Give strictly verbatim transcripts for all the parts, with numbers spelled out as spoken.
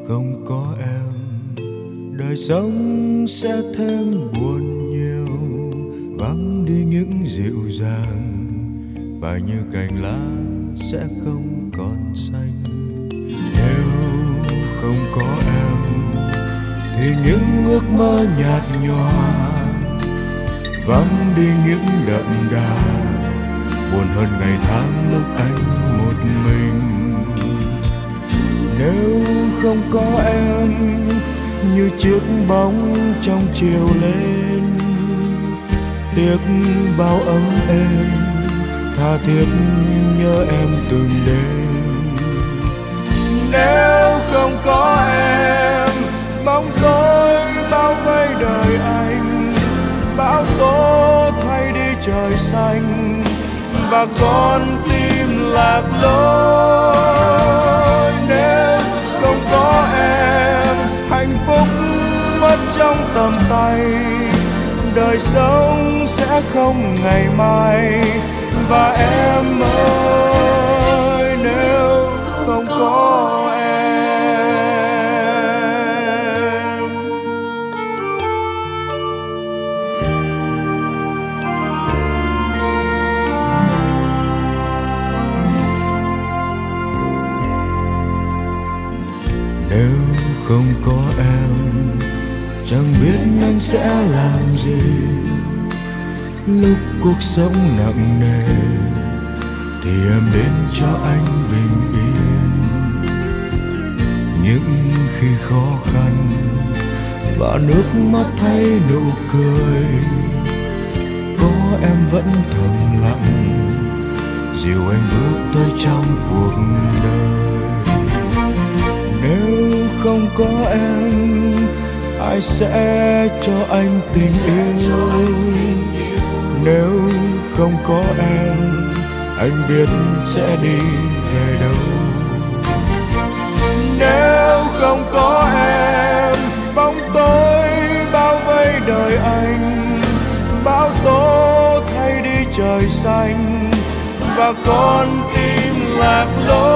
không có em, đời sống sẽ thêm buồn nhiều, vắng đi những dịu dàng và như cành lá sẽ không còn xanh. Nếu không có em thì những ước mơ nhạt nhòa, vắng đi những đậm đà, buồn hơn ngày tháng lúc anh một mình. Nếu không có em như chiếc bóng trong chiều lên, tiếc bao ấm êm, tha thiết nhớ em từng đêm. Nếu không có em, bóng tối bao vây đời anh, bão tố thay đi trời xanh và con tim lạc lối. Nếu không có em, hạnh phúc mất trong tầm tay, đời sống sẽ không ngày mai. Và em ơi, nếu không có em, nếu không có em, chẳng biết anh sẽ làm gì lúc cuộc sống nặng nề, thì em đến cho anh bình yên. Những khi khó khăn và nước mắt thay nụ cười, có em vẫn thầm lặng dìu anh bước tới trong cuộc đời. Nếu không có em, ai sẽ cho anh tình yêu? Nếu không có em, anh biết sẽ đi về đâu. Nếu không có em, bóng tối bao vây đời anh, bão tố thay đi trời xanh và con tim lạc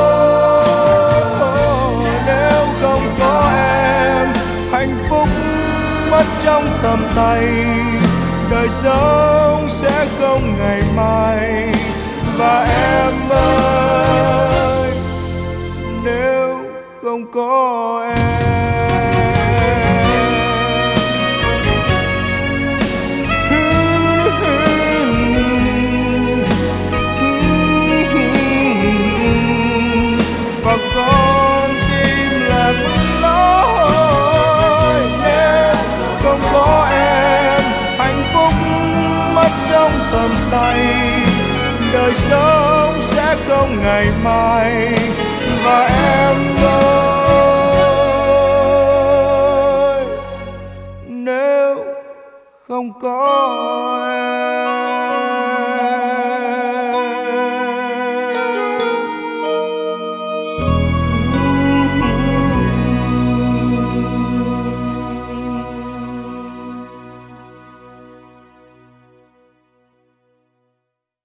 lối. Nếu không có em, hạnh phúc mất trong tầm tay, đời sống sẽ không ngày mai. Và em ơi, nếu không có em, và con tim lạc lối. Nếu không có em, hạnh phúc mất trong tầm tay, đời sống sẽ không ngày mai. Và em ơi, nếu không có em.